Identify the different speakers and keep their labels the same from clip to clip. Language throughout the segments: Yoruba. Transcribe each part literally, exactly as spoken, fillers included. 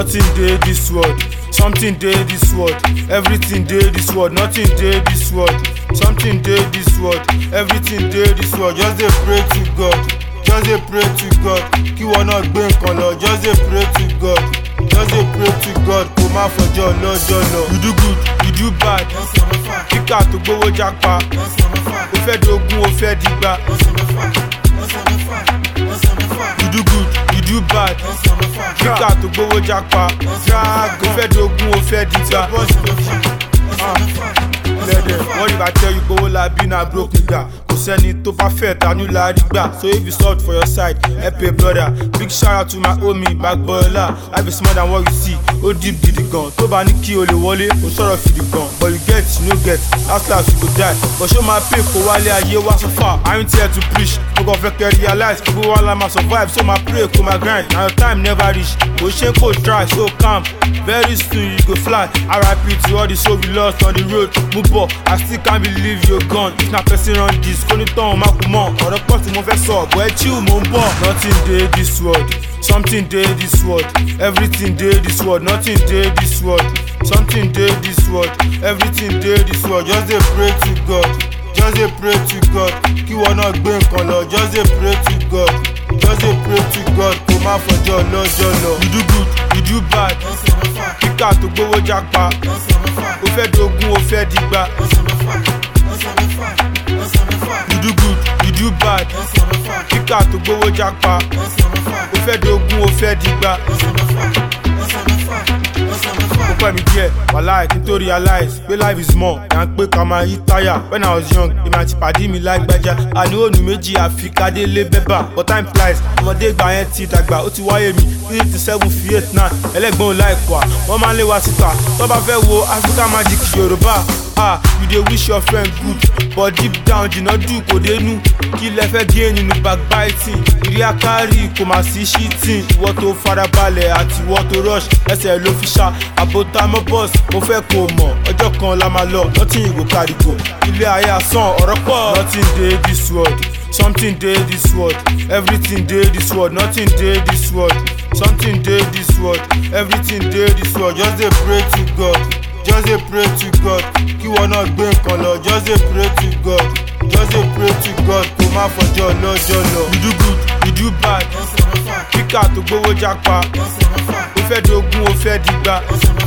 Speaker 1: Nothing dey this world, something dey this world, everything dey this world. Nothing dey this world, something dey this world, everything dey this world. Just dey pray to God, just dey pray to God. Kí wọ́n náà gbé nǹkan lọ, just dey pray to God, just dey pray to God. Kò má fọjọ́ lọ́jọ́ lọ. You do good, you do bad, kíkà tó gbówó jápa. O fẹ́ dogun, o fẹ́ dìgbà. You do good, you do bad, kíkà tó gbówó jápa. O fẹ́ dogun, o fẹ́ dìgbà. What if I tell you go la be na broke nigga? Kò sẹ́ni tó bá fẹ́ tanú la rí gbà. So if you sold for your side, help a brother. Big shout out to my homie Bagbola. Life is more than what you see, ó deep gidi gan. Tó bá ní kí o lè wọlé, kò sọ̀rọ̀ fìdí gan. But you get, you no get, last last you go die. But show my pay kó wálé ayé wá so far. I ain't here to preach, mo kàn fẹ́ kẹ́ realize. Gbogbo wa la ma survive, so my pray kó my grind. Na your time never reach, kò ṣe kò try, so calm. Very soon you go fly. R I P to all the soul we lost on the road. Move on, I still can't believe you're gone. If na person run this, kò ní tán ọmọ kù mọ́. Ọ̀rọ̀ pọ̀ tí mo fẹ́ sọ, bọ̀ ẹ chill mo ń bọ̀. Nothing dey this world, something dey this world, everything dey this world. Nothing dey this world, something dey this world, everything dey this world. Just dey pray to God, just dey pray to God. Kí wọ́n náà gbé nǹkan lọ, just dey pray to God, just dey pray to God. Kò má fọjọ́ lọ́jọ́ lọ. You do good, you do bad, kíkà tó gbówó jápa. O fẹ́ dogun, o fẹ́ dìgbà. You do good, you do bad, kíkà tó gbówó jápa. O fẹ́ dogun, o fẹ́ dìgbà. Ó pẹ́ mi díẹ̀, wàláì kí n tó realize pé life is more than pé ká máa yí táyà. When I was young, èmi àti pàdé mi lágbájá. Àní òòlù méjì àfi kádélé bẹ́bà. But time flies, ọmọdé ìgbà yẹn ti dàgbà. Ó ti wáyé mi three to seven fi eight nine. Ẹlẹ́gbọ́n ò láìpọ̀ à, wọ́n máa ń lé wa síta. Tó bá fẹ́ wo Africa Magic Yorùbá. Ah, you dey wish your friend good, but deep down jìnnà dù kò dénú. Kí lẹ fẹ́ gé nínú backbiting? Ìrí àkárí kò má sí shitting. Ìwọ tó farabalẹ̀ àti ìwọ tó rush, ẹsẹ̀ ló fi ṣá. Àbótamọ́ boss, mo fẹ́ kó mọ̀, ọjọ́ kan la máa lọ. Nothing ìgò kárígò, ilé ayé asán ọ̀rọ̀ pọ̀. Nothing dey this world, something dey this world, everything dey this world. Nothing dey this world, something dey this world, everything dey this world. Just dey pray to God, just dey pray to God. Kí wọ́n náà gbé nǹkan lọ, just dey pray to God, just dey pray to God. Kò má fọjọ́ lọ́jọ́ lọ. You do good, you do bad, kíkà tó gbówó jápa. O fẹ́ dogun, o fẹ́ dìgbà.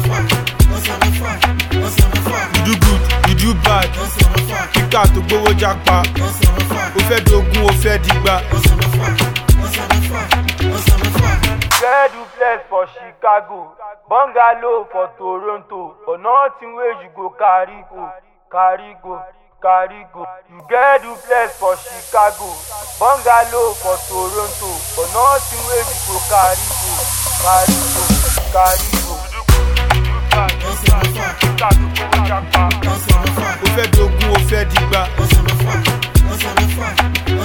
Speaker 1: You do good, you do bad, kíkà tó gbówó jápa. O fẹ́ dogun, o fẹ́ dìgbà. Get you place for Chicago, bungalow for Toronto, but nothing wey you go carry go, carry go, carry go. You get you place for Chicago, bungalow for Toronto, but nothing wey you go carry go, carry go, carry go. O fẹ́ dogun, o fẹ́ dìgbà.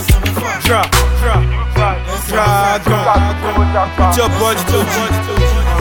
Speaker 1: Dra, dra, dragon. Put your body to